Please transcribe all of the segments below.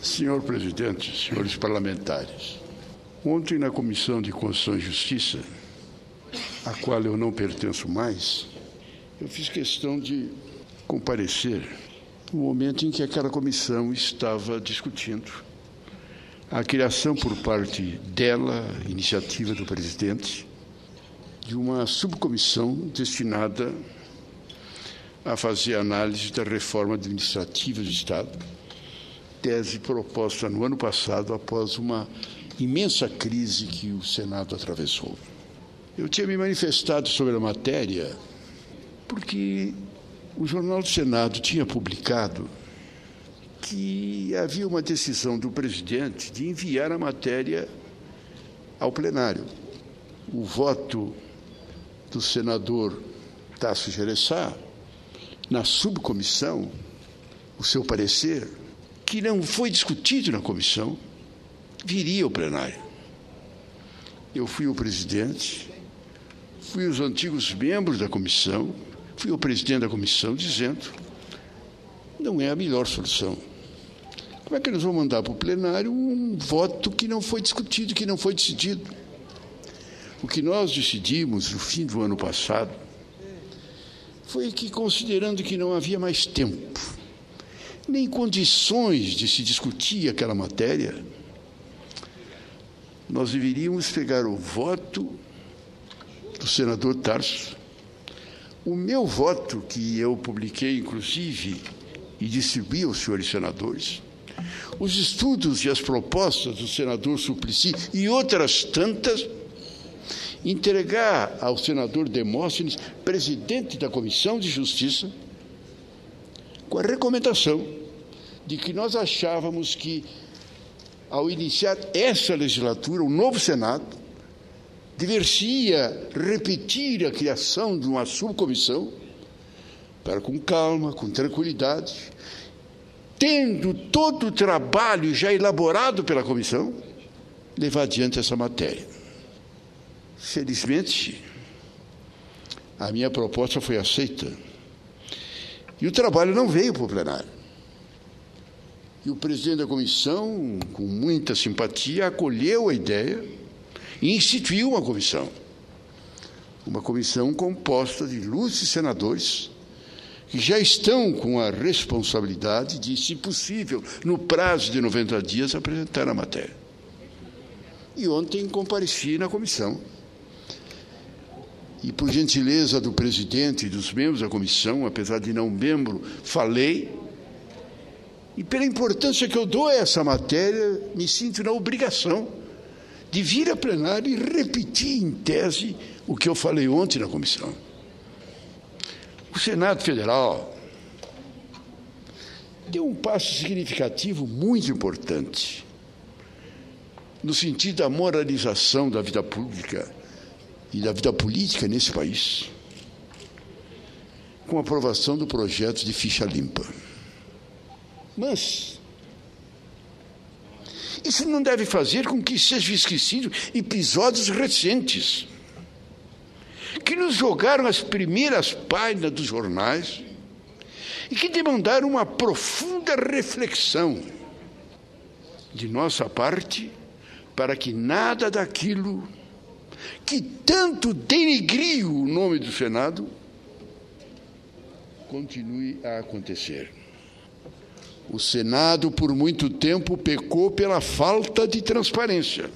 Senhor presidente, senhores parlamentares, ontem na Comissão de Constituição e Justiça, a qual eu não pertenço mais, eu fiz questão de comparecer no momento em que aquela comissão estava discutindo a criação por parte dela, iniciativa do presidente, de uma subcomissão destinada a fazer análise da reforma administrativa do Estado, tese proposta no ano passado após uma imensa crise que o Senado atravessou. Eu tinha me manifestado sobre a matéria porque o Jornal do Senado tinha publicado que havia uma decisão do presidente de enviar a matéria ao plenário. O voto do senador Tasso Gereissati, na subcomissão, o seu parecer, que não foi discutido na comissão, viria ao plenário. Eu fui o presidente, fui os antigos membros da comissão, fui o presidente da comissão dizendo: não é a melhor solução. Como é que nós vamos mandar para o plenário um voto que não foi discutido, que não foi decidido? O que nós decidimos no fim do ano passado foi que, considerando que não havia mais tempo, nem condições de se discutir aquela matéria, nós deveríamos pegar o voto do senador Tarso, o meu voto, que eu publiquei, inclusive, e distribuí aos senhores senadores, os estudos e as propostas do senador Suplicy e outras tantas, entregar ao senador Demóstenes, presidente da Comissão de Justiça, com a recomendação de que nós achávamos que, ao iniciar essa legislatura, o novo Senado deveria repetir a criação de uma subcomissão para, com calma, com tranquilidade, tendo todo o trabalho já elaborado pela comissão, levar adiante essa matéria. Felizmente, a minha proposta foi aceita e o trabalho não veio para o plenário. E o presidente da comissão, com muita simpatia, acolheu a ideia e instituiu uma comissão composta de ilustres senadores que já estão com a responsabilidade de, se possível, no prazo de 90 dias, apresentar a matéria. E ontem compareci na comissão. E, por gentileza do presidente e dos membros da comissão, apesar de não membro, falei. E, pela importância que eu dou a essa matéria, me sinto na obrigação de vir a plenário e repetir em tese o que eu falei ontem na comissão. O Senado Federal deu um passo significativo muito importante no sentido da moralização da vida pública e da vida política nesse país, com a aprovação do projeto de ficha limpa. Mas isso não deve fazer com que sejam esquecidos episódios recentes que nos jogaram as primeiras páginas dos jornais e que demandaram uma profunda reflexão de nossa parte para que nada daquilo que tanto denigriu o nome do Senado continue a acontecer. O Senado, por muito tempo, pecou pela falta de transparência.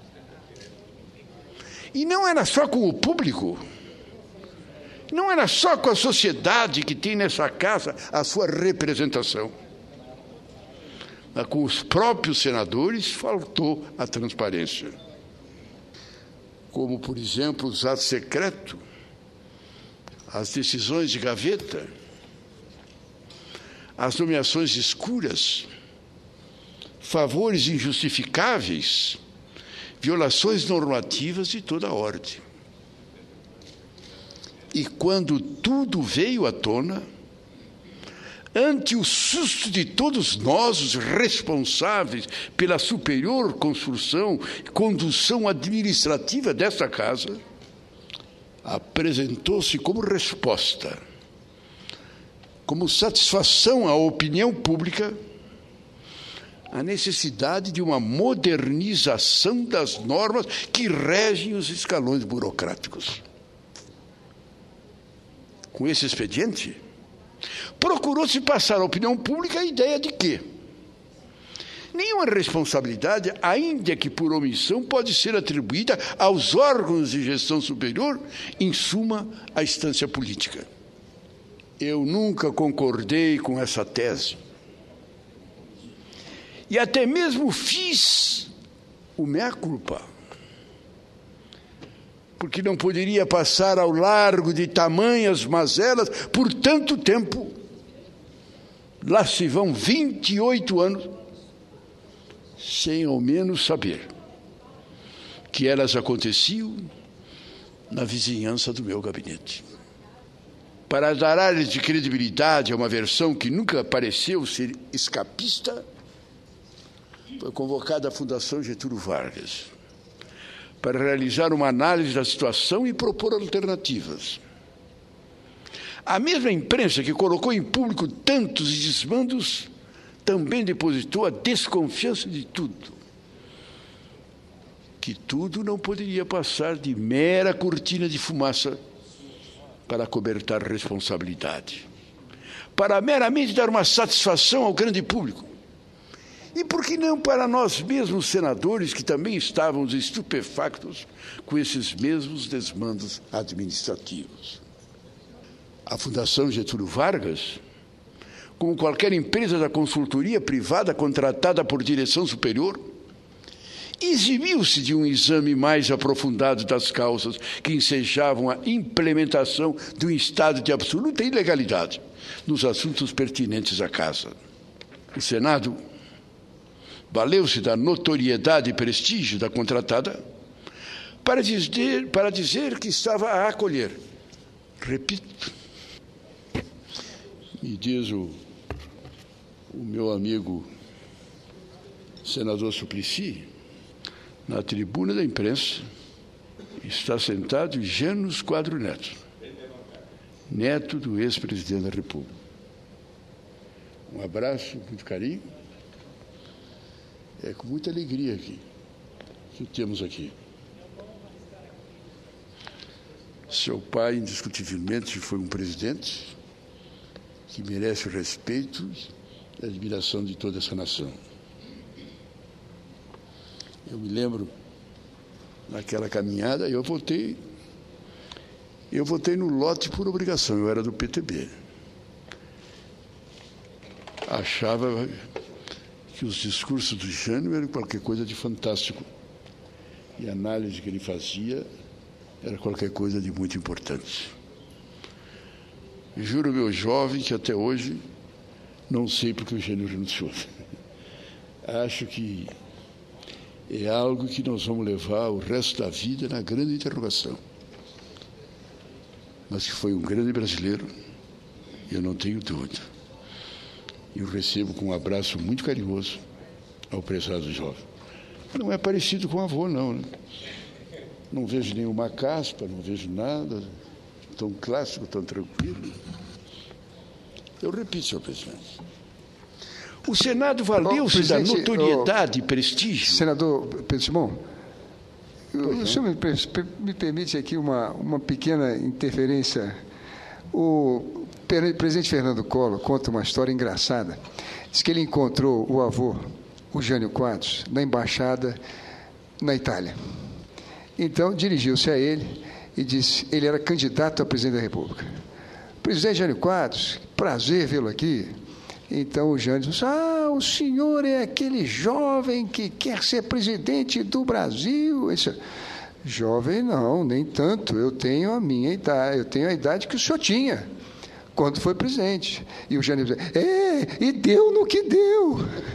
E não era só com o público, não era só com a sociedade que tem nessa casa a sua representação. Mas com os próprios senadores faltou a transparência. Como, por exemplo, os atos secretos, as decisões de gaveta, as nomeações escuras, favores injustificáveis, violações normativas de toda a ordem. E quando tudo veio à tona, ante o susto de todos nós, os responsáveis pela superior condução administrativa desta casa, apresentou-se como resposta, como satisfação à opinião pública, a necessidade de uma modernização das normas que regem os escalões burocráticos. Com esse expediente, procurou-se passar à opinião pública a ideia de que nenhuma responsabilidade, ainda que por omissão, pode ser atribuída aos órgãos de gestão superior, em suma, à instância política. Eu nunca concordei com essa tese. E até mesmo fiz o mea culpa, porque não poderia passar ao largo de tamanhas mazelas por tanto tempo. Lá se vão 28 anos, sem ao menos saber que elas aconteciam na vizinhança do meu gabinete. Para dar áreas de credibilidade a uma versão que nunca pareceu ser escapista, foi convocada a Fundação Getúlio Vargas para realizar uma análise da situação e propor alternativas. A mesma imprensa que colocou em público tantos desmandos também depositou a desconfiança de tudo, que tudo não poderia passar de mera cortina de fumaça para acobertar responsabilidade, para meramente dar uma satisfação ao grande público. E por que não para nós mesmos, senadores, que também estávamos estupefactos com esses mesmos desmandos administrativos? A Fundação Getúlio Vargas, como qualquer empresa da consultoria privada contratada por direção superior, eximiu-se de um exame mais aprofundado das causas que ensejavam a implementação de um estado de absoluta ilegalidade nos assuntos pertinentes à casa. O Senado valeu-se da notoriedade e prestígio da contratada para dizer que estava a acolher. Repito, me diz o meu amigo senador Suplicy, na tribuna da imprensa está sentado Janus Quadro Neto, neto do ex-presidente da República. Um abraço, muito carinho. É com muita alegria que temos aqui. Seu pai, indiscutivelmente, foi um presidente que merece o respeito e a admiração de toda essa nação. Eu me lembro, naquela caminhada, eu votei no lote por obrigação, eu era do PTB. Achava que os discursos do Jânio eram qualquer coisa de fantástico. E a análise que ele fazia era qualquer coisa de muito importante. Juro, meu jovem, que até hoje não sei porque o Jânio renunciou. Acho que é algo que nós vamos levar o resto da vida na grande interrogação. Mas que foi um grande brasileiro, eu não tenho dúvida. E o recebo com um abraço muito carinhoso ao prezado jovem. Não é parecido com o avô, não, né? Não vejo nenhuma caspa, não vejo nada tão clássico, tão tranquilo. Eu repito, senhor presidente. O Senado valeu-se da notoriedade e prestígio. Senador Pedro Simão, o senhor me permite aqui uma pequena interferência. O presidente Fernando Collor conta uma história engraçada. Diz que ele encontrou o avô, o Jânio Quadros, na embaixada na Itália. Então, dirigiu-se a ele e disse, ele era candidato a presidente da República. Presidente Jânio Quadros, prazer vê-lo aqui. Então o Jânio disse, o senhor é aquele jovem que quer ser presidente do Brasil. Disse, jovem não, nem tanto, eu tenho a minha idade, eu tenho a idade que o senhor tinha quando foi presidente. E o Jânio disse, e deu no que deu.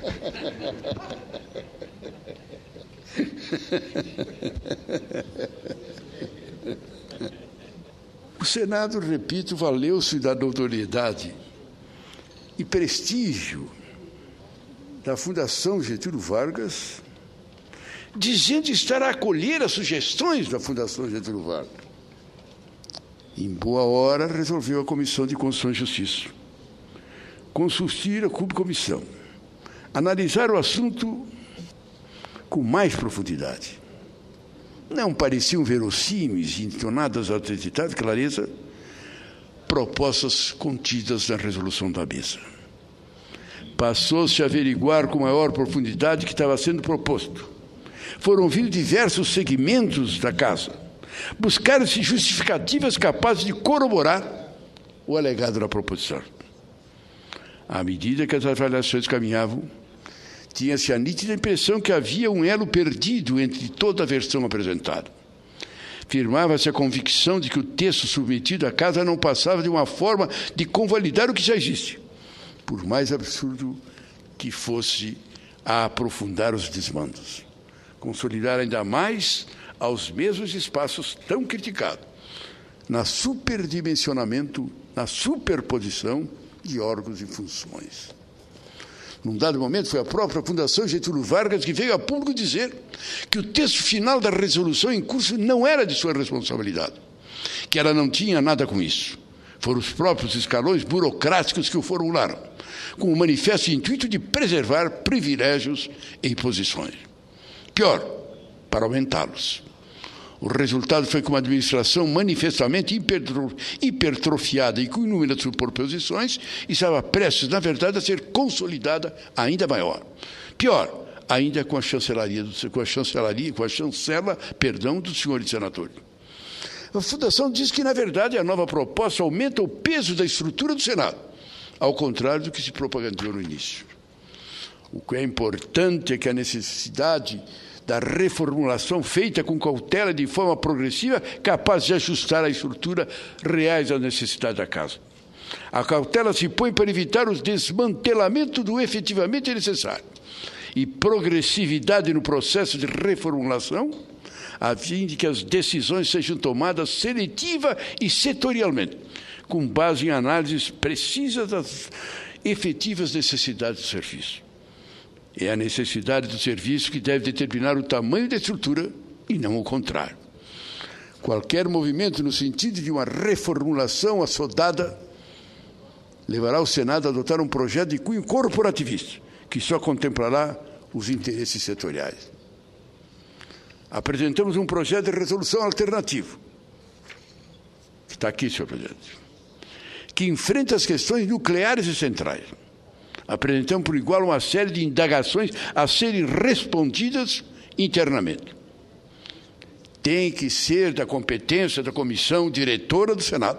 O Senado, repito, valeu-se da notoriedade e prestígio da Fundação Getúlio Vargas, dizendo estar a acolher as sugestões da Fundação Getúlio Vargas. Em boa hora, resolveu a Comissão de Constituição e Justiça consultir a subcomissão, analisar o assunto com mais profundidade. Não pareciam verossímeis, entonadas a autenticidade, clareza, propostas contidas na resolução da mesa. Passou-se a averiguar com maior profundidade o que estava sendo proposto. Foram vistos diversos segmentos da casa. Buscaram-se justificativas capazes de corroborar o alegado da proposição. À medida que as avaliações caminhavam, tinha-se a nítida impressão que havia um elo perdido entre toda a versão apresentada. Firmava-se a convicção de que o texto submetido à casa não passava de uma forma de convalidar o que já existe, por mais absurdo que fosse a aprofundar os desmandos, consolidar ainda mais aos mesmos espaços tão criticados, na superdimensionamento, na superposição de órgãos e funções. Num dado momento, foi a própria Fundação Getúlio Vargas que veio a público dizer que o texto final da resolução em curso não era de sua responsabilidade, que ela não tinha nada com isso. Foram os próprios escalões burocráticos que o formularam, com o manifesto intuito de preservar privilégios e posições. Pior, para aumentá-los. O resultado foi que uma administração manifestamente hipertrofiada e com inúmeras superposições estava prestes, na verdade, a ser consolidada ainda maior. Pior, ainda com a chancela dos senhores senadores. A Fundação diz que, na verdade, a nova proposta aumenta o peso da estrutura do Senado, ao contrário do que se propagandeou no início. O que é importante é que a necessidade da reformulação feita com cautela de forma progressiva, capaz de ajustar a estrutura reais às necessidades da casa. A cautela se põe para evitar o desmantelamento do efetivamente necessário e progressividade no processo de reformulação, a fim de que as decisões sejam tomadas seletiva e setorialmente, com base em análises precisas das efetivas necessidades do serviço. É a necessidade do serviço que deve determinar o tamanho da estrutura e não o contrário. Qualquer movimento no sentido de uma reformulação assodada levará o Senado a adotar um projeto de cunho corporativista, que só contemplará os interesses setoriais. Apresentamos um projeto de resolução alternativo, que está aqui, senhor presidente, que enfrenta as questões nucleares e centrais. Apresentamos por igual uma série de indagações a serem respondidas internamente. Tem que ser da competência da comissão diretora do Senado.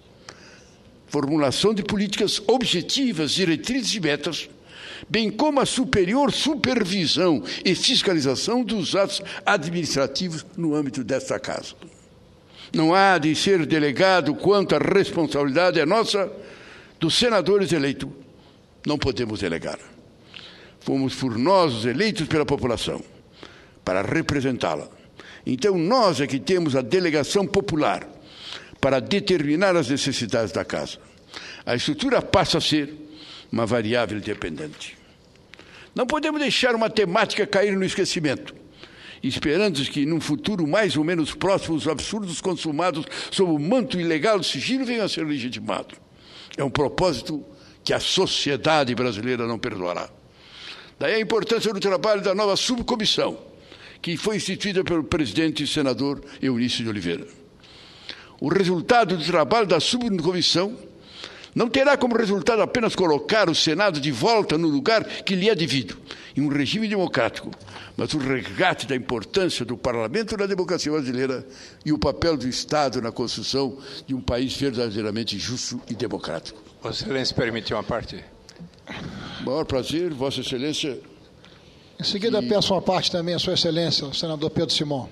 Formulação de políticas objetivas, diretrizes e metas, bem como a superior supervisão e fiscalização dos atos administrativos no âmbito desta casa. Não há de ser delegado quanto a responsabilidade é nossa, dos senadores eleitos. Não podemos delegar. Fomos por nós os eleitos pela população, para representá-la. Então, nós é que temos a delegação popular para determinar as necessidades da casa. A estrutura passa a ser uma variável dependente. Não podemos deixar uma temática cair no esquecimento, esperando que, num futuro mais ou menos próximo, os absurdos consumados sob o manto ilegal do sigilo venham a ser legitimados. É um propósito que a sociedade brasileira não perdoará. Daí a importância do trabalho da nova subcomissão, que foi instituída pelo presidente e senador Eunício de Oliveira. O resultado do trabalho da subcomissão não terá como resultado apenas colocar o Senado de volta no lugar que lhe é devido, em um regime democrático, mas o resgate da importância do parlamento na democracia brasileira e o papel do Estado na construção de um país verdadeiramente justo e democrático. Vossa Excelência permitiu uma parte? Maior prazer, Vossa Excelência. Em seguida, peço uma parte também a Sua Excelência, o senador Pedro Simão.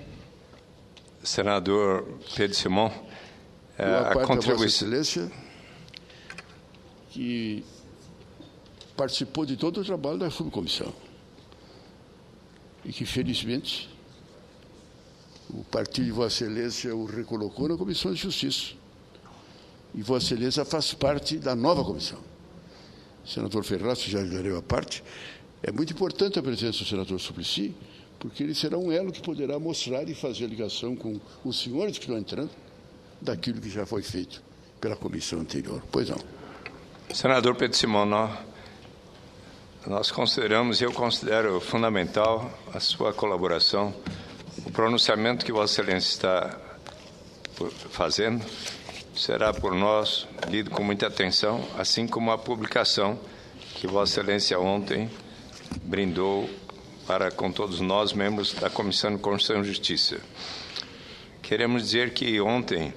Senador Pedro Simão, a contribuição. Vossa Excelência, que participou de todo o trabalho da subcomissão e que, felizmente, o partido de Vossa Excelência o recolocou na Comissão de Justiça. E Vossa Excelência faz parte da nova comissão. O senador Ferraz já lhe darei a parte. É muito importante a presença do senador Suplicy, porque ele será um elo que poderá mostrar e fazer a ligação com os senhores que estão entrando daquilo que já foi feito pela comissão anterior. Pois não. Senador Pedro Simão, Nós consideramos, e eu considero fundamental, a sua colaboração. O pronunciamento que Vossa Excelência está fazendo será por nós lido com muita atenção, assim como a publicação que Vossa Excelência ontem brindou para com todos nós, membros da Comissão de Constituição e Justiça. Queremos dizer que ontem,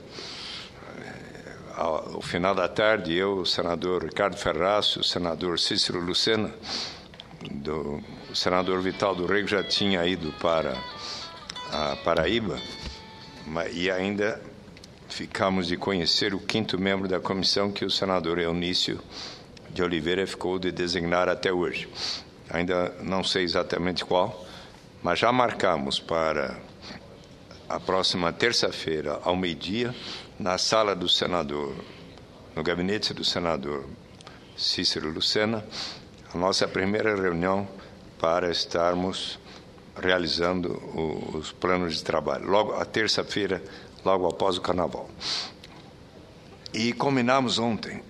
ao final da tarde, eu, o senador Ricardo Ferraz, o senador Cícero Lucena, o senador Vital do Rego já tinha ido para a Paraíba, e ainda ficamos de conhecer o 5º membro da comissão, que o senador Eunício de Oliveira ficou de designar até hoje. Ainda não sei exatamente qual, mas já marcamos para a próxima terça-feira, ao meio-dia, na sala do senador, no gabinete do senador Cícero Lucena, a nossa primeira reunião para estarmos realizando os planos de trabalho. Logo, a terça-feira, logo após o Carnaval. E combinamos ontem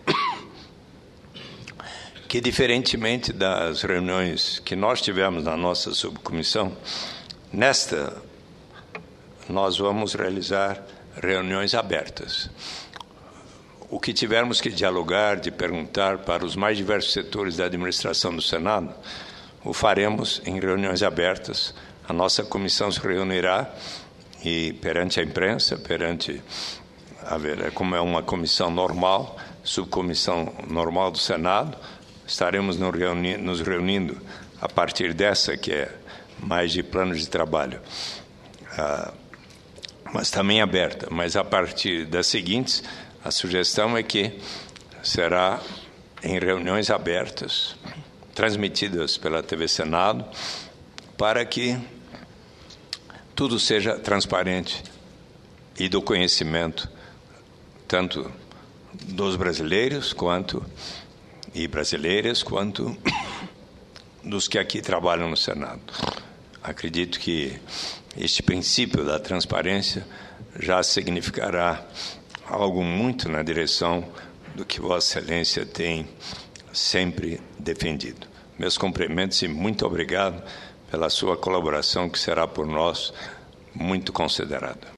que, diferentemente das reuniões que nós tivemos na nossa subcomissão, nesta nós vamos realizar reuniões abertas. O que tivermos que dialogar, de perguntar para os mais diversos setores da administração do Senado, o faremos em reuniões abertas. A nossa comissão se reunirá e perante a imprensa, como é uma comissão normal, subcomissão normal do Senado, estaremos nos reunindo a partir dessa, que é mais de planos de trabalho, mas também aberta. Mas a partir das seguintes, a sugestão é que será em reuniões abertas, transmitidas pela TV Senado, para que tudo seja transparente e do conhecimento, tanto dos brasileiros e brasileiras, quanto dos que aqui trabalham no Senado. Acredito que este princípio da transparência já significará algo muito na direção do que Vossa Excelência tem sempre defendido. Meus cumprimentos e muito obrigado pela sua colaboração, que será por nós muito considerada.